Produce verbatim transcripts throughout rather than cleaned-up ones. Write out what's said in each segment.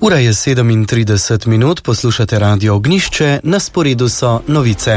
Ura je sedemintrideset minut, poslušate Radio Ognjišče, na sporedu so novice.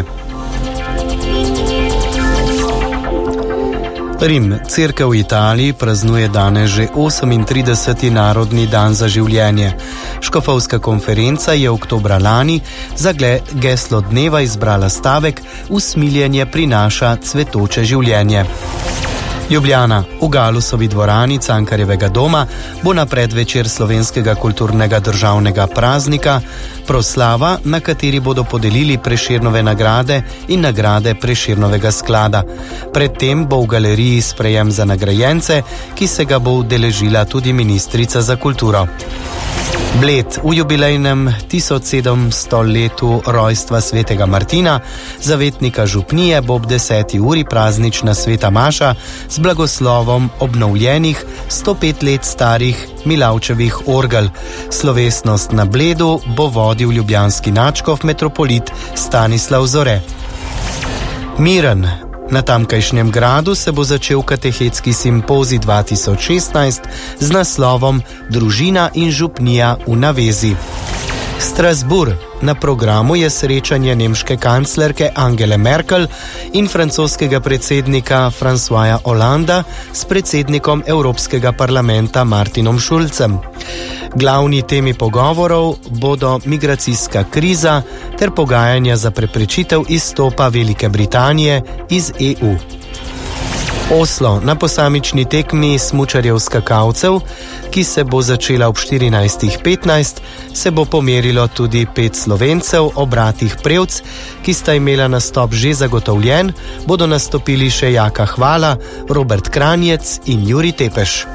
Rim, cerkev v Italiji, praznuje danes že osemintrideseti narodni dan za življenje. Škofovska konferenca je oktobra lani za geslo dneva izbrala stavek Usmiljenje prinaša cvetoče življenje. Ljubljana, v Galusovi dvorani Cankarjevega doma bo na predvečer slovenskega kulturnega državnega praznika proslava, na kateri bodo podelili Prešernove nagrade in nagrade Prešernovega sklada. Predtem bo v galeriji sprejem za nagrajence, ki se ga bo udeležila tudi ministrica za kulturo. Bled, v jubilejnem tisoč sedemsto letu rojstva svetega Martina, zavetnika župnije, bo ob deseti uri praznična sveta maša z blagoslovom obnovljenih sto pet let starih Milavčevih orgel. Slovesnost na Bledu bo vodil ljubljanski nadškof metropolit Stanislav Zore. Miren. Na tamkajšnjem gradu se bo začel katehetski simpozij dva tisoč šestnajst z naslovom Družina in župnija v navezi. Strasbourg. Na programu je srečanje nemške kanclerke Angele Merkel in francoskega predsednika Françoisa Hollanda s predsednikom Evropskega parlamenta Martinom Schulzem. Glavni temi pogovorov bodo migracijska kriza ter pogajanja za preprečitev izstopa Velike Britanije iz E U. Oslo. Na posamični tekmi smučarjev skakalcev, ki se bo začela ob štirinajstih petnajst, se bo pomerilo tudi pet Slovencev, obratih Prevc, ki sta imela nastop že zagotovljen, bodo nastopili še Jaka Hvala, Robert Kranjec in Jurij Tepeš.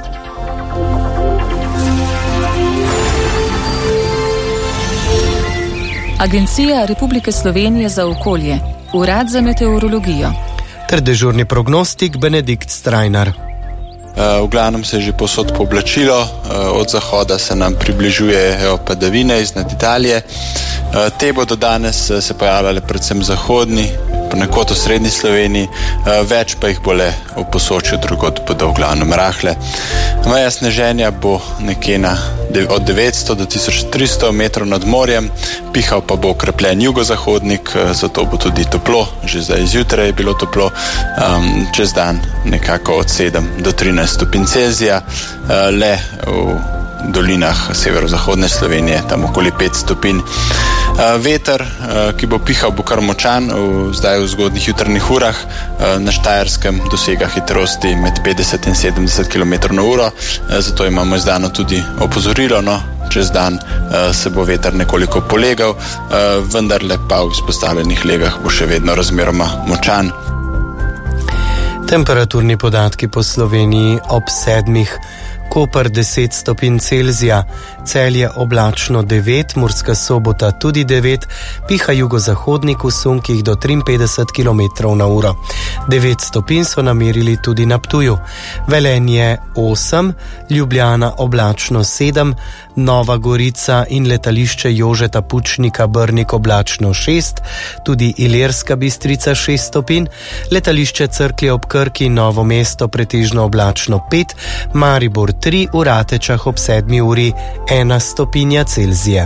Agencija Republike Slovenije za okolje, Urad za meteorologijo ter dežurni prognostik Benedikt Strajnar. V glavnem se je že povsod pooblačilo, od zahoda se nam približujejo padavine iznad Italije. Te bodo danes se pojavljale predvsem zahodni, ponekod v srednji Sloveniji, več pa jih bo le v Posočju, drugod bodo v glavnem rahle. Meja sneženja bo nekje na od devetsto do tisoč tristo metrov nad morjem, pihal pa bo okrepljen jugozahodnik, zato bo tudi toplo, že zdaj zjutraj je bilo toplo, um, čez dan nekako od sedem do trinajst stopinj Celzija, uh, le v dolinah severozahodne Slovenije, tam okoli pet stopinj. Veter, ki bo pihal, bo kar močan, v, zdaj v zgodnjih jutrnih urah, na Štajerskem dosega hitrosti med petdeset in sedemdeset kilometrov na uro, zato imamo izdano tudi opozorilo, no, čez dan se bo veter nekoliko polegal, vendarle pa v izpostavljenih legah bo še vedno razmeroma močan. Temperaturni podatki po Sloveniji ob sedmih. Koper deset stopinj Celzija, Celje oblačno devet, Murska Sobota tudi devet, piha jugozahodnik v sunkih do triinpetdeset kilometrov na uro. devet stopinj so namerili tudi na Ptuju. Velenje osem, Ljubljana oblačno sedem, Nova Gorica in letališče Jožeta Pučnika Brnik oblačno šest, tudi Ilirska Bistrica šest stopinj, letališče Cerklje ob Krki in Novo mesto pretežno oblačno pet, Maribor tri, v Ratečah ob sedmi uri ena stopinja Celzija.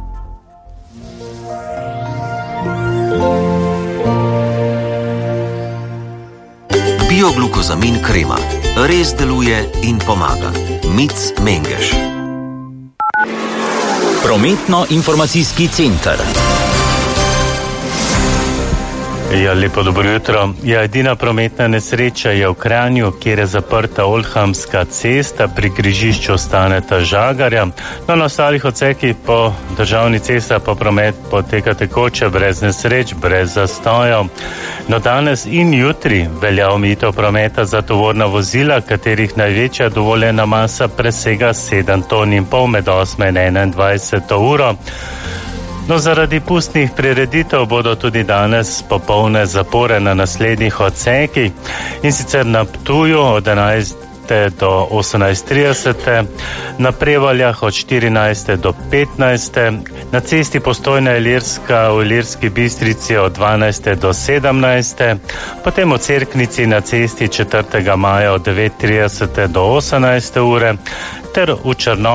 Bioglukozamin krema res deluje in pomaga. Mic Mengeš. Prometno-informacijski center. Ja, lepo dobro jutro. Ja, edina prometna nesreča je v Kranju, kjer je zaprta Oldhamska cesta, pri križišču Staneta Žagarja. No, na ostalih odsekih po državni cesta pa promet poteka tekoče, brez nesreč, brez zastojev. No, danes in jutri velja omejitev prometa za tovorna vozila, katerih največja dovoljena masa presega sedem ton in pol med osmo in enaindvajseto uro. No, zaradi pustnih prireditev bodo tudi danes popolne zapore na naslednjih odsekih, in sicer na Ptuju od enajste do osemnajst trideset, na Prevaljah od štirinajste do petnajste, na cesti Postojna-Ilirska v Ilirski Bistrici od dvanajste do sedemnajste, potem v Cerknici na cesti četrtega maja od devet trideset do osemnajste ure, ter v Črnomlju